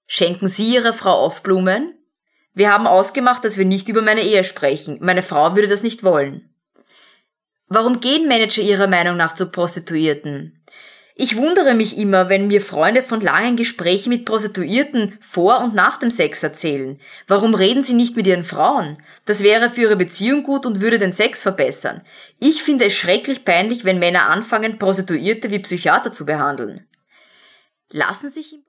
Schenken Sie Ihrer Frau oft Blumen? Wir haben ausgemacht, dass wir nicht über meine Ehe sprechen. Meine Frau würde das nicht wollen. Warum gehen Manager Ihrer Meinung nach zu Prostituierten? Ich wundere mich immer, wenn mir Freunde von langen Gesprächen mit Prostituierten vor und nach dem Sex erzählen. Warum reden sie nicht mit ihren Frauen? Das wäre für ihre Beziehung gut und würde den Sex verbessern. Ich finde es schrecklich peinlich, wenn Männer anfangen, Prostituierte wie Psychiater zu behandeln. Lassen sich